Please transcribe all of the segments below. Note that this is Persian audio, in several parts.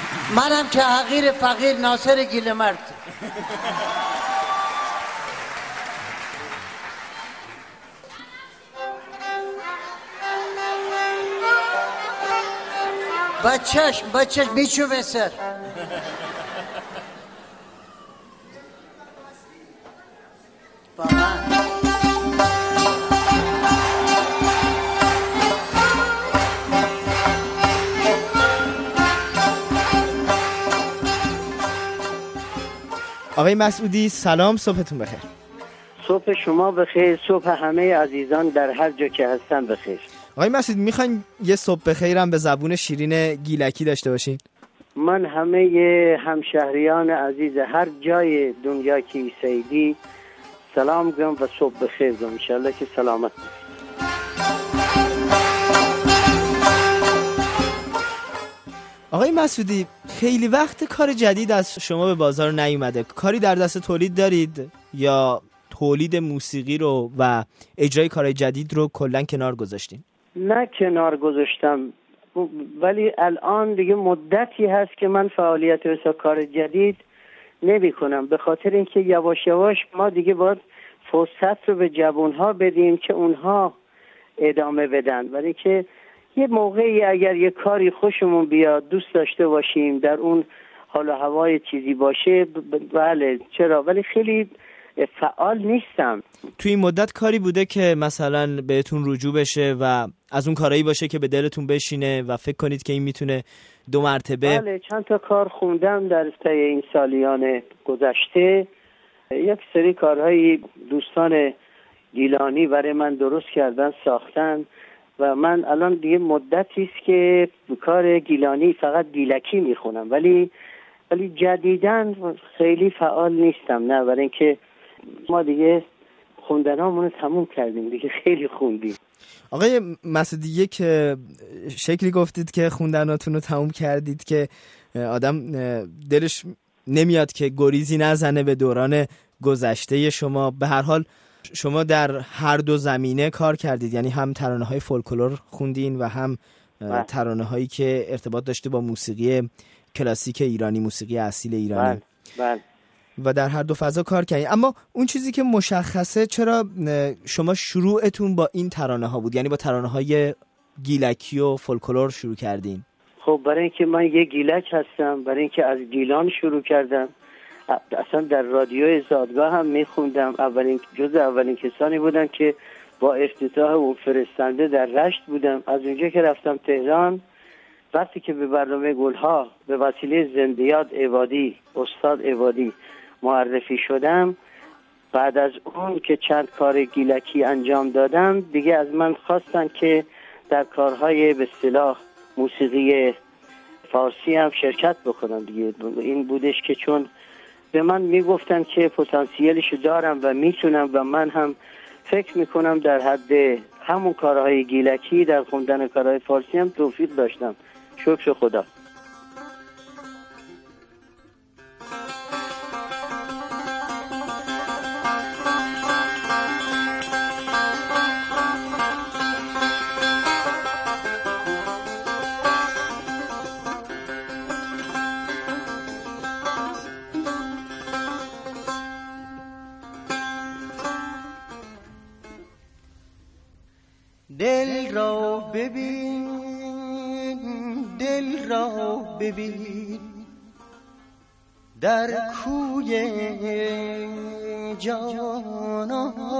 منم که حقیر فقیر ناصر گیلمرد. بچش بیچو بسر. آقای مسعودی سلام، صبحتون بخیر. صبح شما بخیر، صبح همه عزیزان در هر جا که هستن بخیر. آقای مسعودی میخواین یه صبح بخیرم به زبون شیرین گیلکی داشته باشین؟ من همه همشهریان عزیز هر جای دنیا که سیدی سلام گم و صبح بخیر گم، انشالله که سلامت. آقای مسعودی خیلی وقت کار جدید از شما به بازار نیومده. کاری در دست تولید دارید یا تولید موسیقی رو و اجرای کارهای جدید رو کلاً کنار گذاشتین؟ نه کنار گذاشتم، ولی الان دیگه مدتی هست که من فعالیت واسه کار جدید نمی کنم، به خاطر اینکه یواش یواش ما دیگه باید فرصت رو به جوانها بدیم که اونها ادامه بدن. ولی که یه موقعی اگر یه کاری خوشمون بیاد دوست داشته باشیم در اون حال و هوای چیزی باشه، بله چرا، ولی خیلی فعال نیستم. توی این مدت کاری بوده که مثلا بهتون رجوع بشه و از اون کارهایی باشه که به دلتون بشینه و فکر کنید که این میتونه 2 مرتبه؟ بله چند تا کار خوندم در طی این سالیان گذشته. یک سری کارهایی دوستان گیلانی برای من درست کردن، ساختن و من الان دیگه مدتی است که کار گیلانی فقط گیلکی میخونم، ولی جدیداً خیلی فعال نیستم. نه، برای اینکه ما دیگه خوندنامون رو تموم کردیم دیگه، خیلی خوندیم. آقای مسعودی که شکلی گفتید که خوندناتون رو تموم کردید که آدم دلش نمیاد که گریزی نزنه به دوران گذشته شما. به هر حال شما در هر دو زمینه کار کردید، یعنی هم ترانه‌های فولکلور خوندین و هم ترانه‌هایی که ارتباط داشته با موسیقی کلاسیک ایرانی، موسیقی اصیل ایرانی. بله. و در هر دو فضا کار کردین. اما اون چیزی که مشخصه، چرا شما شروعتون با این ترانه‌ها بود، یعنی با ترانه‌های گیلکی و فولکلور شروع کردین؟ خب برای اینکه من یه گیلک هستم، برای اینکه از گیلان شروع کردم. اصلا در رادیوی زادگاه هم میخوندم. اولین کسانی بودم که با افتتاح اون فرستنده در رشت بودم. از اونجا که رفتم تهران، وقتی که به برنامه گلها به وسیله زندیات عبادی، استاد عبادی معرفی شدم، بعد از اون که چند کار گیلکی انجام دادم، دیگه از من خواستن که در کارهای به اصطلاح موسیقی فارسی هم شرکت بکنم دیگه. این بودش که چون به من میگفتن که پتانسیلشو دارم و میتونم و من هم فکر میکنم در حد همون کارهای گیلکی در خوندن کارهای فارسی هم توفیق داشتم، شکر خدا. دل را ببین، دل را ببین، در کوی جانان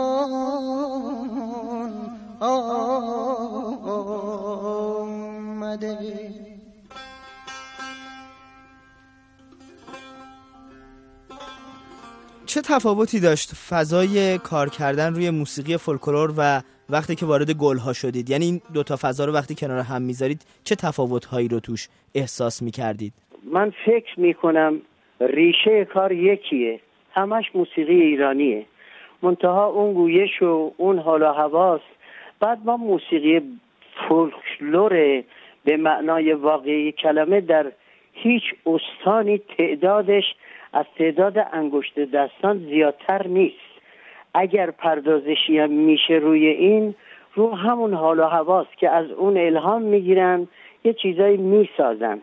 آمده. چه تفاوتی داشت فضای کار کردن روی موسیقی فولکلور و وقتی که وارد گلها شدید؟ یعنی این 2 تا فضا رو وقتی کنار هم میذارید چه تفاوت‌هایی رو توش احساس می‌کردید؟ من فکر می‌کنم ریشه کار یکیه، همش موسیقی ایرانیه، منتها اون گویش و اون حال و هواست. بعد ما موسیقی فولکلور به معنای واقعی کلمه در هیچ استانی تعدادش از تعداد انگشت دستان زیادتر نیست. اگر پردازشی هم میشه روی این، رو همون حال و هواست که از اون الهام میگیرن، یه چیزایی میسازن.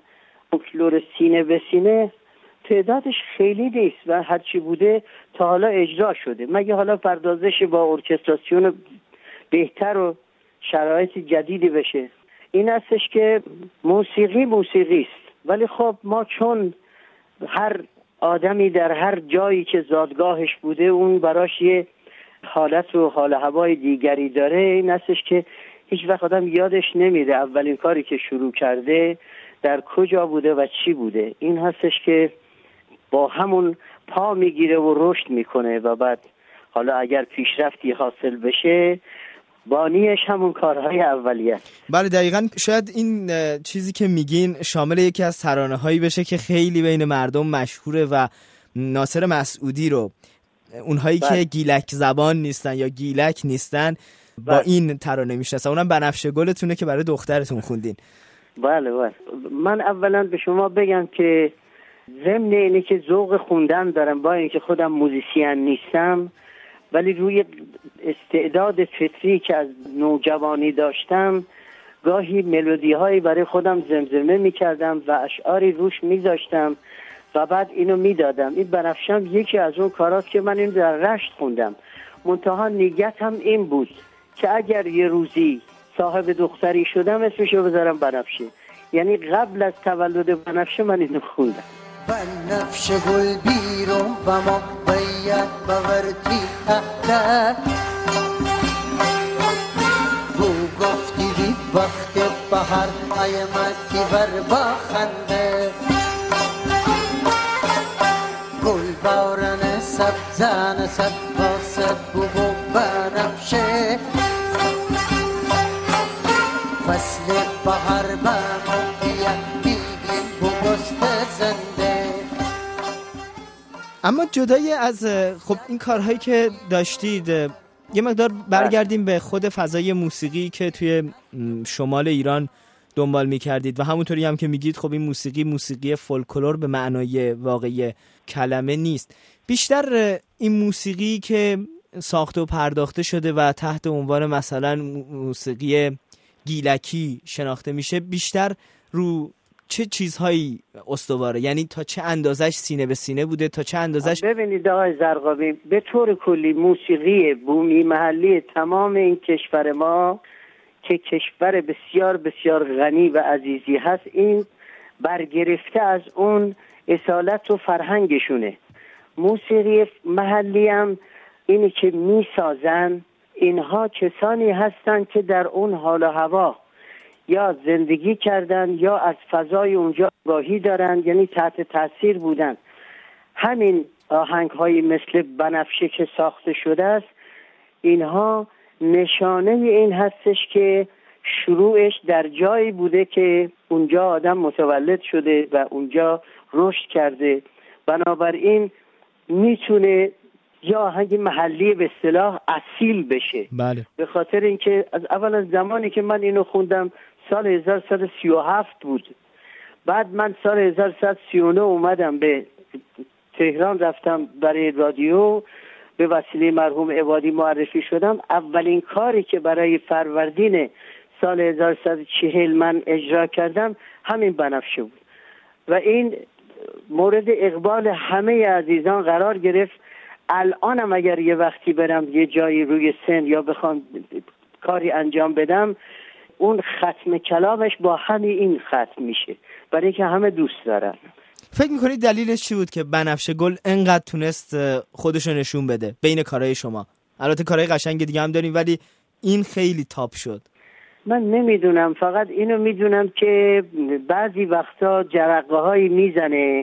فولکلور سینه به سینه تعدادش خیلی نیست و هرچی بوده تا حالا اجرا شده، مگه حالا پردازش با ارکستراسیون بهتر و شرایط جدیدی بشه. این هستش که موسیقی است، ولی خب ما چون هر آدمی در هر جایی که زادگاهش بوده اون براش یه حالت و حال هوای دیگری داره، این هستش که هیچ وقت آدم یادش نمیره اولین کاری که شروع کرده در کجا بوده و چی بوده. این هستش که با همون پا میگیره و رشد میکنه و بعد حالا اگر پیشرفتی حاصل بشه بانیش همون کارهای اولیه. بله دقیقاً. شاید این چیزی که میگین شامل یکی از ترانه‌هایی بشه که خیلی بین مردم مشهوره و ناصر مسعودی رو اونهایی که گیلک زبان نیستن یا گیلک نیستن با این ترانه میشناسن. اونم بنفشه گلتونه که برای دخترتون خوندین. بله. من اولا به شما بگم که ضمن اینه که ذوق خوندن دارم، با اینکه خودم موزیسین نیستم، ولی روی استعداد فطری که از نوجوانی داشتم گاهی ملودی هایی برای خودم زمزمه میکردم و اشعاری روش میذاشتم و بعد اینو میدادم. این بنفشم یکی از اون کاراست که من اینو در رشت خوندم. منتها نیتم این بود که اگر یه روزی صاحب دختری شدم اسمشو بذارم بنفشه، یعنی قبل از تولد بنفشه من اینو خوندم. بنفشه گل بیرون و ما باید باورتی احده بو گفتی بی وقت بحر آیمتی بر باخنده گل بارن سبزن سب باسد بو بنفشه فصل بحر بمویت بیگین بو گست زنده. اما جدای از خب این کارهایی که داشتید یه مقدار برگردیم به خود فضای موسیقی که توی شمال ایران دنبال می‌کردید و همونطوری هم که میگید خب این موسیقی فولکلور به معنای واقعی کلمه نیست. بیشتر این موسیقی که ساخته و پرداخته شده و تحت عنوان مثلا موسیقی گیلکی شناخته میشه بیشتر رو چه چیزهایی استواره؟ یعنی تا چه اندازش سینه به سینه بوده، تا چه اندازش؟ ببینید آقای زرقاوی، به طور کلی موسیقی بومی محلی تمام این کشور ما که کشور بسیار بسیار غنی و عزیزی هست، این برگرفته از اون اصالت و فرهنگشونه. موسیقی محلی هم اینی که میسازن اینها کسانی هستن که در اون حال و هوا یا زندگی کردن یا از فضای اونجا آگاهی دارن، یعنی تحت تاثیر بودن. همین آهنگ هایی مثل بنفشه که ساخته شده است، اینها نشانه این هستش که شروعش در جایی بوده که اونجا آدم متولد شده و اونجا رشد کرده، بنابراین میتونه یا آهنگ محلی به اصطلاح اصیل بشه. بله. به خاطر اینکه از زمانی که من اینو خوندم سال 1137 بود، بعد من سال 1139 اومدم به تهران، رفتم برای رادیو، به وسیله مرحوم عبادی معرفی شدم. اولین کاری که برای فروردین سال 1140 من اجرا کردم همین بنفشه بود و این مورد اقبال همه عزیزان قرار گرفت. الانم اگر یه وقتی برم یه جایی روی سن یا بخوام کاری انجام بدم، اون ختم کلامش با همین این ختم میشه، برای اینکه همه دوست دارن. فکر میکنید دلیلش چی بود که بنفشه گل انقدر تونست خودشو نشون بده بین کارهای شما؟ البته کارهای قشنگ دیگه هم داریم ولی این خیلی تاپ شد. من نمیدونم، فقط اینو میدونم که بعضی وقتا جرقه هایی میزنه،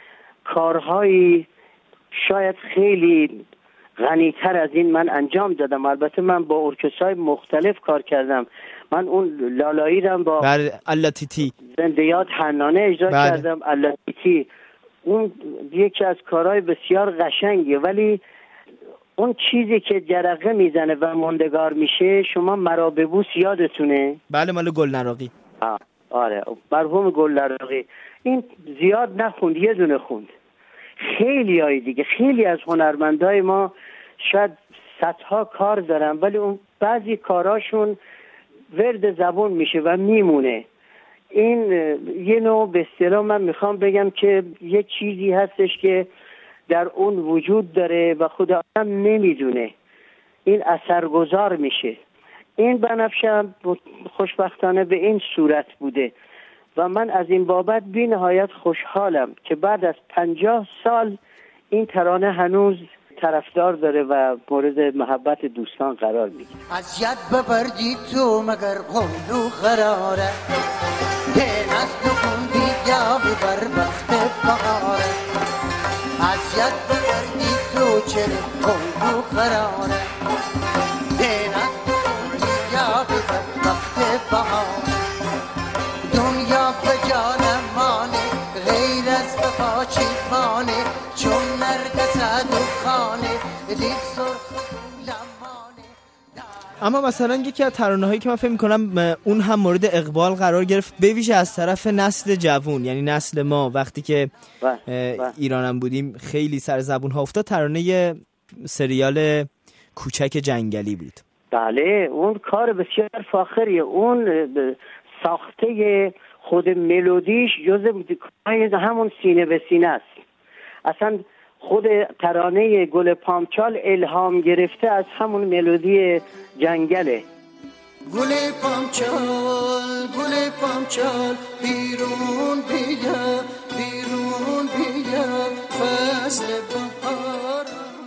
کارهایی شاید خیلی غنی‌تر از این من انجام دادم. البته من با ارکسترهای مختلف کار کردم. من اون لالایی رو با اللاتیتی زندیات حنانه اجرا کردم. اللاتیتی اون یکی از کارهای بسیار قشنگه، ولی اون چیزی که جرقه میزنه و ماندگار میشه، شما مرا ببوس یادتونه؟ بله، مال گلنراقی. آره، مرحوم گلنراقی. این زیاد نخوند، یه دونه خوند. خیلی های دیگه، خیلی از هنرمندای ما شاید صدها کار دارن ولی اون بعضی کاراشون ورد زبون میشه و میمونه. این یه نوع به اصطلاح من میخوام بگم که یه چیزی هستش که در اون وجود داره و خود آدم نمیدونه، این اثرگذار میشه. این بنفشه خوشبختانه به این صورت بوده و من از این بابت بی نهایت خوشحالم که بعد از 50 سال این ترانه هنوز طرفدار داره و مورد محبت دوستان قرار میگیره. از ید ببردی تو مگر قولو قراره، دین از نکندی یا ببر وقت بهاره. از ید ببردی تو چه قولو قراره، دین از نکندی یا ببر وقت بهاره. دنیا به جانم مانه غیر از بخاچی مانه، چون نرگس دخانه دید سرخ لمانه. اما مثلا یکی از ترانه‌هایی که من فکر می‌کنم اون هم مورد اقبال قرار گرفت، به ویژه از طرف نسل جوان، یعنی نسل ما وقتی که ایرانم بودیم خیلی سر زبون ها افتاد، ترانه سریال کوچک جنگلی بود. بله اون کار بسیار فاخریه. اون ساخته خود ملودیش جزء همون سینه به سینه است. اصلا خود ترانه گل پامچال الهام گرفته از همون ملودی جنگله. گل پامچال بیرون بیا، بیرون بیا فصل بهار.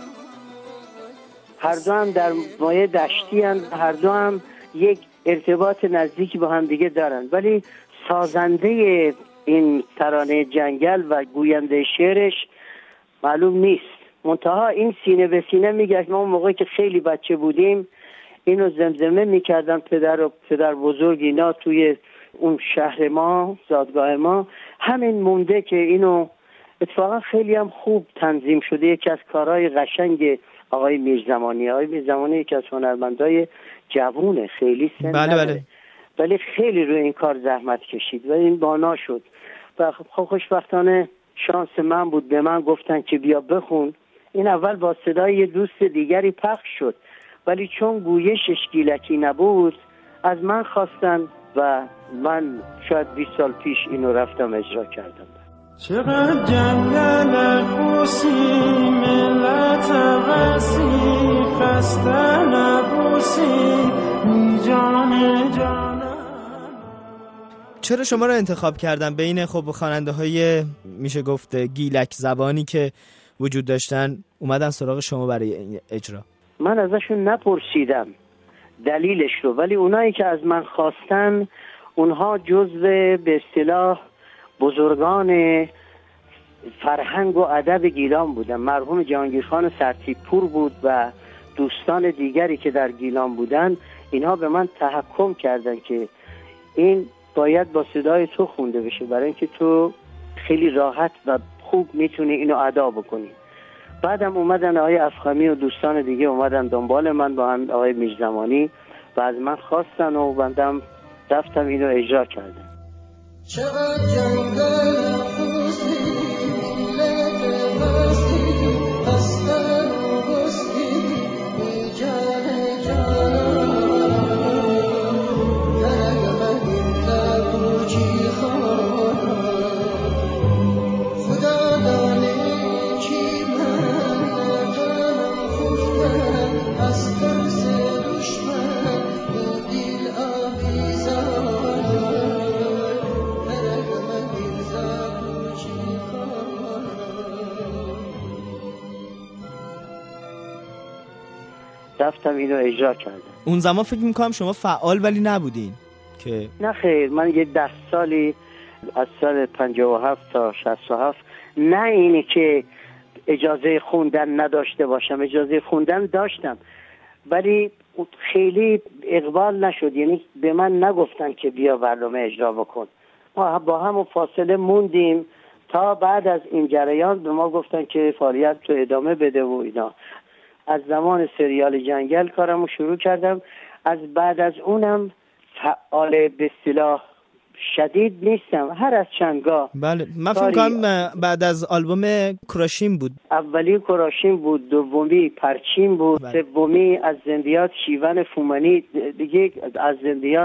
هر دو هم در مایه دشتی هستند، هر دو هم یک ارتباط نزدیکی با هم دیگه دارن، ولی سازنده این ترانه جنگل و گوینده شعرش معلوم نیست. منتها این سینه به سینه میگه. ما اون موقعی که خیلی بچه بودیم اینو زمزمه میکردن پدر بزرگ اینا توی اون شهر ما، زادگاه ما. همین مونده که اینو اتفاقا خیلی هم خوب تنظیم شده. یکی از کارهای قشنگ آقای میرزمانی. آقای میرزمانی یکی از هنرمندای جوونه، خیلی سن نداره، ولی خیلی روی این کار زحمت کشید و این بانا شد. و خب خوشبختانه شانس من بود، به من گفتن که بیا بخون. این اول با صدای یه دوست دیگری پخش شد، ولی چون گویشش گیلکی نبود از من خواستن و من شاید 20 سال پیش اینو رفتم اجرا کردم. چقدر جنگل خوشی ملت وسیع، خسته نبوسی جان جانم. چرا شما رو انتخاب کردن بین خب خواننده های میشه گفت گیلک زبانی که وجود داشتن، اومدن سراغ شما برای اجرا؟ من ازشون نپرسیدم دلیلش رو، ولی اونایی که از من خواستن اونها جزو به اصطلاح بزرگان فرهنگ و ادب گیلان بودن. مرحوم جهانگیرخان سرتیپور بود و دوستان دیگری که در گیلان بودن. اینها به من تحکم کردن که این باید با صدای تو خونده بشه، برای اینکه تو خیلی راحت و خوب میتونی اینو ادا بکنی. بعدم اومدن آقای افخمی و دوستان دیگه اومدن دنبال من با هم آقای میرزمانی و از من خواستن و بندم رفتم اینو اجرا کردم. چقدر جنگل خوزی ملت وسیع، خسته نبستی جان جانم. درگ من تبوچی خانم، خدا دانه چی من جانم خفتم از ترس دشمن این دل آویزان. رفتم اینو اجرا کردم. اون زمان فکر میکنم شما فعال ولی نبودین که؟ نه خیر، من یه 10 سالی از سال 57 تا 67 نه اینی که اجازه خوندن نداشته باشم، اجازه خوندن داشتم ولی خیلی اقبال نشد. یعنی به من نگفتن که بیا برنامه اجرا بکن. ما با هم فاصله موندیم تا بعد از این جریان به ما گفتن که فعالیت تو ادامه بده و اینا. از زمان سریال جنگل کارمو شروع کردم. از بعد از اونم فعال به اصطلاح شدید نیستم، هر از چندگاه. بله من فکر کنم بعد از آلبوم کراشیم بود. اولی کراشیم بود، دومی پرچیم بود، سومی از زندیات شیون فومانی، دیگه از زندیات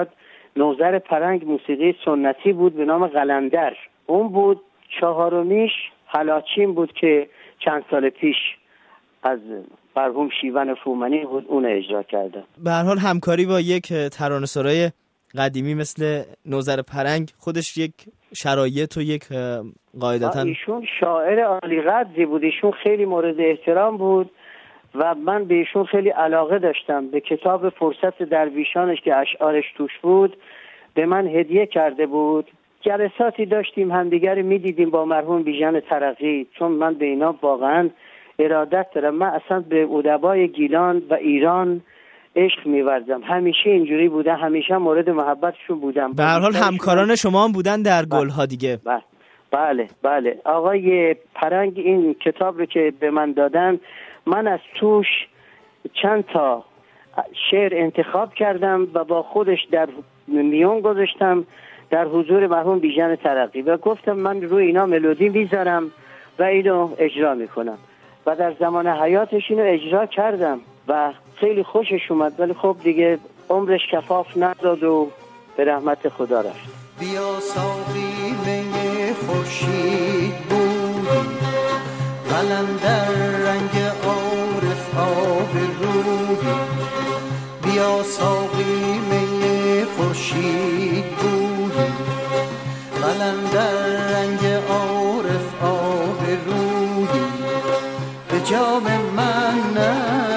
نوذر پرنگ موسیقی سنتی بود به نام قلندر، اون بود. چهارمیش حلاچین بود که چند سال پیش از مرحوم شیون فومنی بود، اون اجرا کردم. به هر حال همکاری با یک ترانه‌سرای قدیمی مثل نوذر پرنگ خودش یک شرایط و یک قاعدتاً ایشون شاعر عالی قدری بود، ایشون خیلی مورد احترام بود و من به ایشون خیلی علاقه داشتم. به کتاب فرصت درویشانش که اشعارش توش بود به من هدیه کرده بود. جلساتی داشتیم همدیگر میدیدیم با مرحوم بیژن ترقی، چون من به اینا واقعا ارادت دارم. من اصلا به ادبای گیلان و ایران عشق می‌ورزم، همیشه اینجوری بودن، همیشه مورد محبتشون بودم. به هر حال همکاران شما هم بودن در گلها دیگه. بله. آقای پرنگ این کتاب رو که به من دادن، من از توش چند تا شعر انتخاب کردم و با خودش در میون گذاشتم در حضور مرحوم بیژن ترقی و گفتم من روی اینا ملودی میذارم و اینو اجرا میکنم و در زمان حیاتش اینو اجرا کردم و خیلی خوشش اومد، ولی خب دیگه عمرش کفاف نداد و به رحمت خدا رفت. بیا ساقی می خورشید بود، قلندر رنگ عارف آب روحی. بیا ساقی می خورشید بود، قلندر رنگ عارف آب روحی. به جام من نه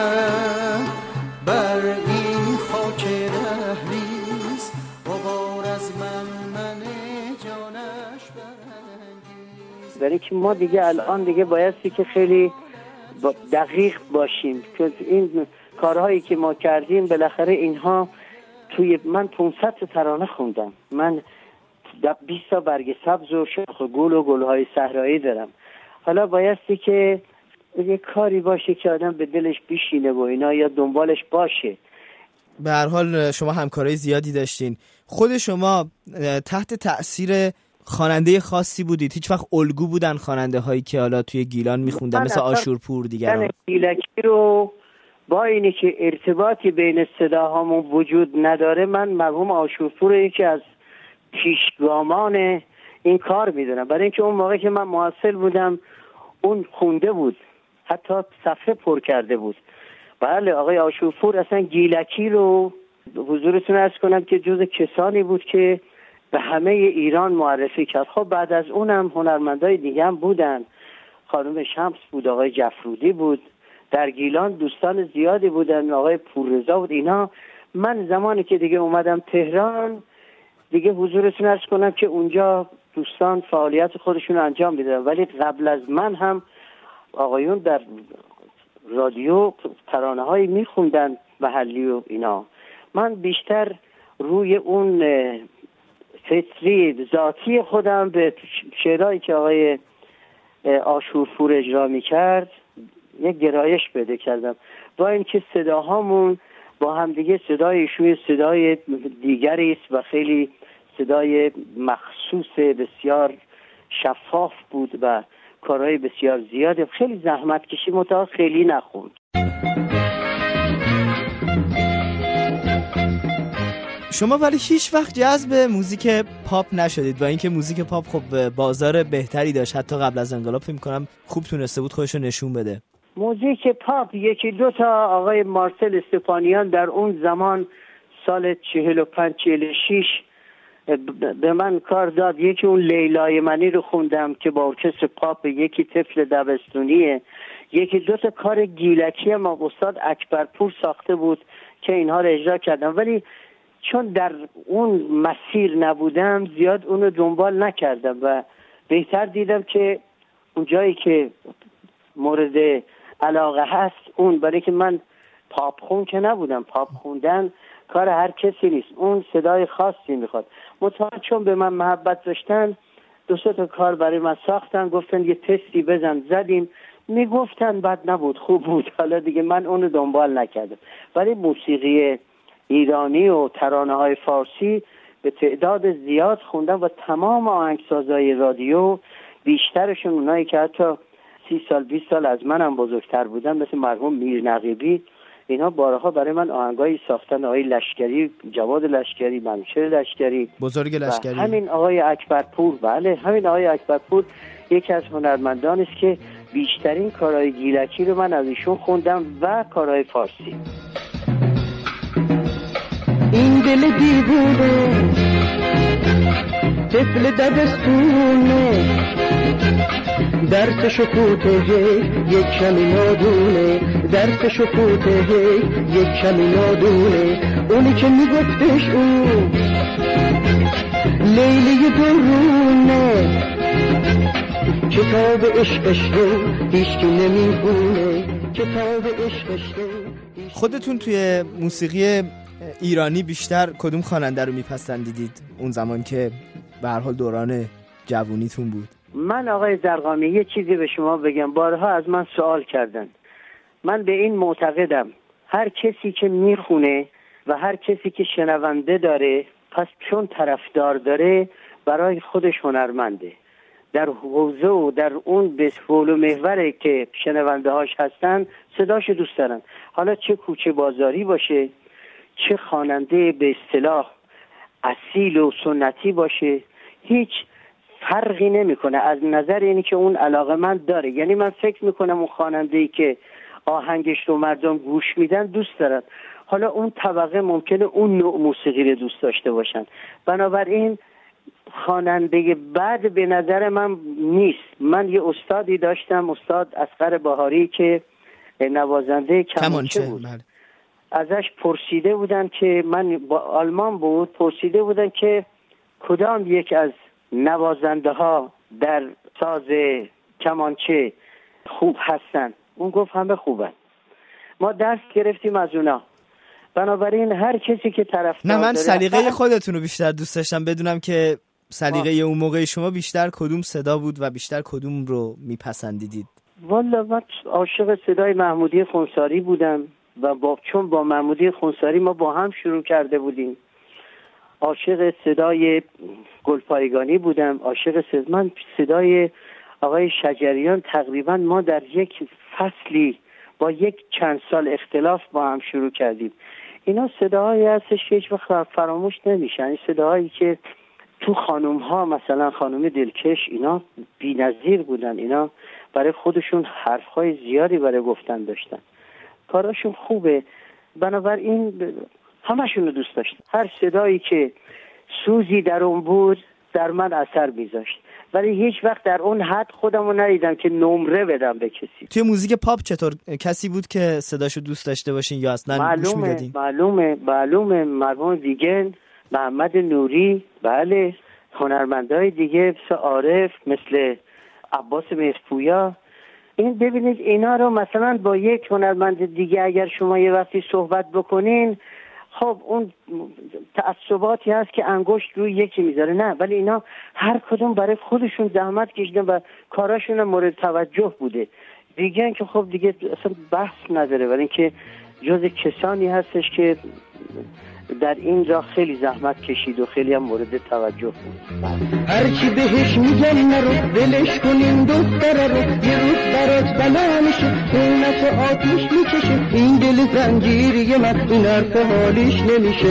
بر این خاک رهریز، غبار از من جانش برانگیز. برای که ما دیگه الان دیگه بایستی که خیلی دقیق باشیم که این کارهایی که ما کردیم بالاخره اینها توی من 500 ترانه خوندم، من 20 تا برگ سبز و شاخ گل و گلهای صحرایی دارم. حالا بایستی که یه کاری باشه که آدم به دلش بشینه و اینا یا دنبالش باشه. به هر حال شما همکارای زیادی داشتین. خود شما تحت تأثیر خواننده خاصی بودید؟ هیچ وقت الگو بودن خواننده هایی که حالا توی گیلان میخوندن مثل آشورپور دیگران؟ من گیلکی رو با اینی که ارتباطی بین صداهامون وجود نداره، من مرحوم آشورپور یکی از پیشگامان این کار میدونم، برای اینکه اون موقع که من محصل بودم اون خونده بود، حتی صفحه پر کرده بود. بله آقای آشورپور اصلا گیلکی رو حضورتون عرض کنم که جز کسانی بود که به همه ایران معرفی کرد. خب بعد از اونم هنرمندای دیگه هم بودن، خانم شمس بود، آقای جفرودی بود، در گیلان دوستان زیادی بودن، آقای پوررضا بود. اینا من زمانی که دیگه اومدم تهران دیگه حضورتون عرض کنم که اونجا دوستان فعالیت خودشون انجام میدادن، ولی قبل از من هم آقایون در رادیو ترانه هایی میخوندن محلی و اینا. من بیشتر روی اون فطری ذاتی خودم به شعرهایی که آقای آشورپور اجرا میکرد یک گرایش پیدا کردم، با اینکه صداهامون با هم دیگه صدای ایشون صدای دیگری است و خیلی صدای مخصوص بسیار شفاف بود و کارهای بسیار زیاده، خیلی زحمت کشید متأ خیلی نخوند. شما ولی هیچ وقت جذب موزیک پاپ نشدید و اینکه موزیک پاپ خب بازار بهتری داشت، حتی قبل از انقلاب فکر می‌کنم خوب تونسته بود خودش رو نشون بده. موزیک پاپ یکی دو تا آقای مارسل استفانیان در اون زمان سال 45-46 به من کار داد. یکی اون لیلای منی رو خوندم که با ارکستر پاپ، یکی طفل دبستونیه، یکی دو تا کار گیلکی ما استاد اکبرپور ساخته بود که اینها رو اجرا کردم، ولی چون در اون مسیر نبودم زیاد اونو دنبال نکردم و بهتر دیدم که اون جایی که مورد علاقه هست اون، برای که من پاپ خون که نبودم، پاپ خوندن کار هر کسی نیست، اون صدای خاصی میخواد. مطمئن چون به من محبت داشتن دو سه تا کار برای من ساختن، گفتن یه تستی بزن، زدیم، میگفتن بد نبود خوب بود، حالا دیگه من اونو دنبال نکردم. ولی موسیقی ایرانی و ترانه های فارسی به تعداد زیاد خوندم و تمام آهنگسازای رادیو بیشترشون اونایی که حتی 30 سال 20 سال از منم بزرگتر بودن مثل مرحوم میر نقیبی اینا بارها برای من آهنگایی ساختن، آقای لشکری، جواد لشکری، منوچهر لشکری، بزرگ لشکری، همین آقای اکبرپور. بله همین آقای اکبرپور یکی از هنرمندان است که بیشترین کارهای گیلکی رو من از ایشون خوندم و کارهای فارسی. این دل دیوونه طفل دبستونه، درسشو کوته یک کمی نادونه، درسشو کوته یک کمی نادونه. اونی که میگفتش اون لیلی درونه، کتاب عشقش رو هیچکی نمیخونه، کتاب عشقش رو. خودتون توی موسیقی ایرانی بیشتر کدوم خواننده رو میپسندیدید اون زمان که به هر حال دوران جوونیتون بود؟ من آقای زرقامی یه چیزی به شما بگم، بارها از من سوال کردن. من به این معتقدم هر کسی که میخونه و هر کسی که شنونده داره، پس چون طرفدار داره برای خودش هنرمنده. در حوزه و در اون به حول و محوره که شنونده هاش هستن صداش دوست دارن، حالا چه کوچه بازاری باشه، چه خواننده به اصطلاح اصیل و سنتی باشه، هیچ فرقی نمیکنه از نظر اینی که اون علاقه‌مند داره. یعنی من فکر میکنم اون خواننده‌ای که آهنگش رو مردم گوش میدن دوست دارن، حالا اون طبقه ممکنه اون نوع موسیقی رو دوست داشته باشن. بنابراین خواننده بعد به نظر من نیست. من یه استادی داشتم، استاد اصغر بهاری که نوازنده کمانچه بود. ازش پرسیده بودن که من با آلمان بود، پرسیده بودن که کدام یک از نوازنده ها در ساز کمانچه خوب هستن. اون گفت همه خوبن. ما درس گرفتیم از اونا. بنابراین هر کسی که طرفدار نه، من داره، سلیقه خودتون رو بیشتر دوست داشتم بدونم که سلیقه اون موقع شما بیشتر کدوم صدا بود و بیشتر کدوم رو میپسندیدید؟ والا من عاشق صدای محمودی خونساری بودم و چون با محمودی خونساری ما با هم شروع کرده بودیم. عاشق صدای گلپایگانی بودم، من صدای آقای شجریان تقریبا ما در یک فصلی با یک چند سال اختلاف با هم شروع کردیم. اینا صداهایی هستش که هیچ وقت فراموش نمیشن. این صداهایی که تو خانوم ها، مثلا خانوم دلکش، اینا بی‌نظیر بودن. اینا برای خودشون حرفهای زیادی برای گفتن داشتن، کاراشون خوبه. بنابراین همشون رو دوست داشتم. هر صدایی که سوزی در اون بود در من اثر میذاشت، ولی هیچ وقت در اون حد خودمو ندیدم که نمره بدم به کسی. توی موزیک پاپ چطور کسی بود که صداشو دوست داشته باشین یا اصلا گوش میدادین؟ معلومه مرحوم ویگن، محمد نوری، بله، هنرمندای دیگه مثل عارف، مثل عباس مهرپویا. این ببینید اینا رو مثلا با یک هنرمند دیگه اگر شما یه وقتی صحبت بکنین، خب اون تعصباتی هست که انگشت روی یکی میذاره، نه، ولی اینا هر کدوم برای خودشون زحمت کشیدن و کاراشون مورد توجه بوده. دیگه که خب دیگه اصلا بحث نداره، ولی اینکه جز کسانی هستش که در این راه خیلی زحمت کشید و خیلی هم مورد توجه بود. هر چی بهش میگن نرو ولش کنین دختره رو، یه روز برات بلا میشه خونت آتیش میکشه، این دل زنجیری من این حرف حالیش نمیشه.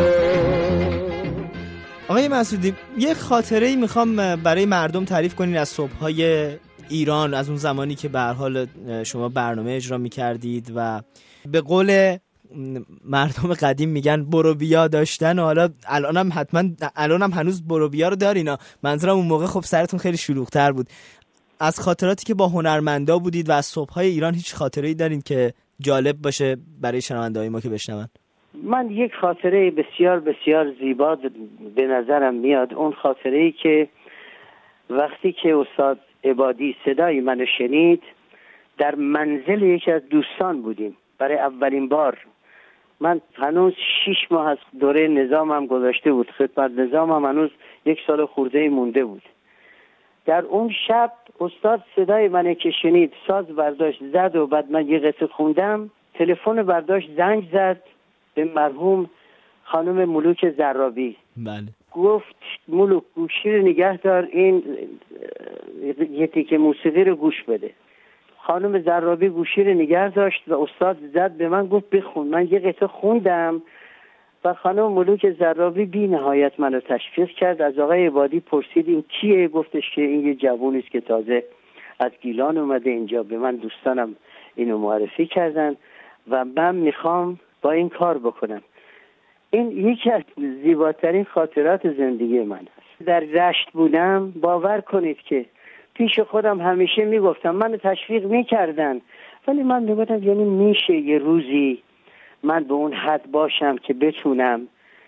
آقای مسعودی، یه خاطره‌ای میخوام برای مردم تعریف کنین از صبح‌های ایران، از اون زمانی که به هر حال شما برنامه اجرا میکردید و به قول مردم قدیم میگن برو بیا داشتن، و حالا الانم هنوز برو بیا رو دارین. منظورم اون موقع خب سرتون خیلی شلوغ‌تر بود. از خاطراتی که با هنرمندا بودید و از صبح‌های ایران هیچ خاطره‌ای دارین که جالب باشه برای شنونده‌های ما که بشنون؟ من یک خاطره بسیار بسیار زیبا به نظرم میاد. اون خاطره‌ای که وقتی که استاد عبادی صدای منو شنید، در منزل یکی از دوستان بودیم برای اولین بار. من هنوز 6 ماه از دوره نظامم گذشته بود، خدمت نظامم هنوز 1 سال خورده مونده بود. در اون شب استاد صدای منو که شنید ساز برداشت زد و بعد من یه قطعه خوندم، تلفن برداشت زنگ زد به مرحوم خانم ملوک زرابی. بله. گفت ملوک گوشی رو نگه دار، این یه تیکه موسیقی رو گوش بده. خانم زرابی گوشی رو نگه داشت و استاد زد به من گفت بخون. من یه قطعه خوندم و خانم ملوک زرابی بی نهایت منو تشویق کرد. از آقای عبادی پرسید این کیه؟ گفتش که این یه جوونی است که تازه از گیلان اومده اینجا، به من دوستانم اینو معرفی کردن و من میخوام با این کار بکنم. این یکی از زیباترین خاطرات زندگی من هست. در رشت بودم، باور کنید که پیش خودم همیشه میگفتم، منو تشویق میکردن ولی من میگفتم یعنی میشه یه روزی من به اون حد باشم که بتونم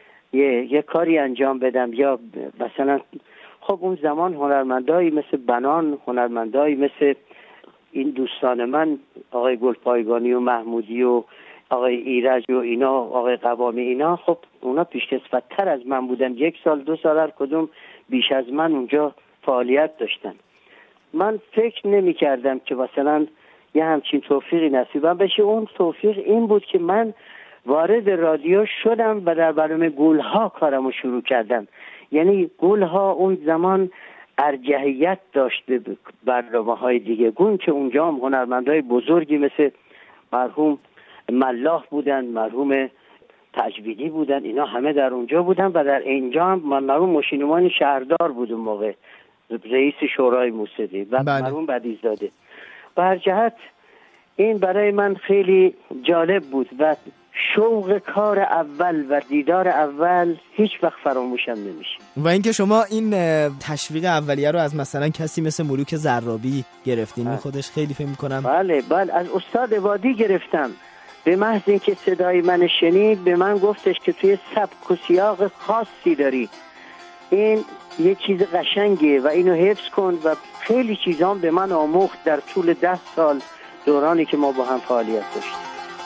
یه کاری انجام بدم، یا مثلا خب اون زمان هنرمندایی مثل بنان، هنرمندایی مثل این دوستان من، آقای گلپایگانی و محمودی و آقای ایرج و اینا، آقای قوامی، اینا خب اونا پیشکسوت‌تر از من بودن، 1 سال 2 سال هر کدوم بیش از من اونجا فعالیت داشتن. من فکر نمی کردم که مثلا یه همچین توفیقی نصیبم بشه. اون توفیق این بود که من وارد رادیو شدم و در برنامه گلها کارمو شروع کردم. یعنی گلها اون زمان ارجحیت داشت به برنامه‌های دیگه. گون که اونجا هم هنرمندای بزرگی مثل مرحوم ملاح بودن، مرحوم تجویدی بودن، اینا همه در اونجا بودن و در اینجا هم مرحوم مشینوان شهردار بود اون موقع، رئیس شورای موسیقی، و مرحوم بدیع‌زاده. به هر جهت این برای من خیلی جالب بود و شوق کار اول و دیدار اول هیچ وقت فراموشم نمیشه. و اینکه شما این تشویق اولیه رو از مثلا کسی مثل ملوک زرابی گرفتین، این خودش خیلی فکر می‌کنم. بله از استاد عبادی گرفتم. به محض اینکه صدای من شنید به من گفتش که توی سبک و سیاق خاصی داری، این یه چیز قشنگه و اینو حفظ کن، و خیلی چیزام به من آموخت در طول 10 سال دورانی که ما با هم فعالیت داشتیم.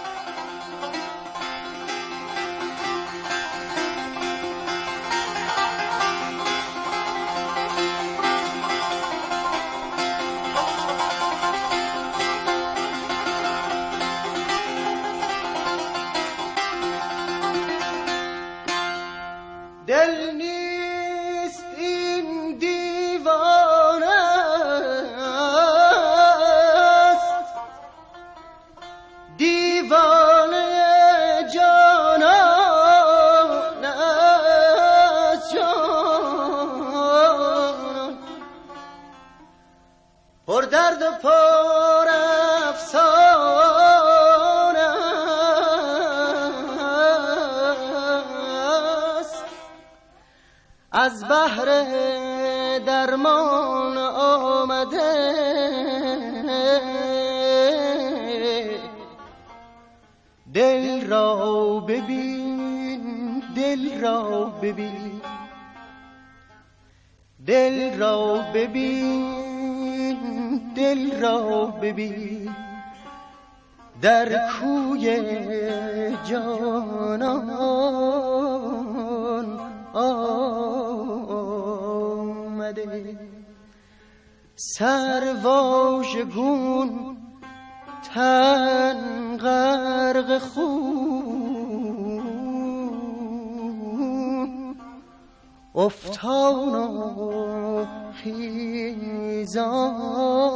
از بحر درمان آمده، دل را ببین، دل را ببین، دل را ببین، دل را ببین، در کوی جانان آمده. سرواژگون تن غرق خون، افتان و خیزان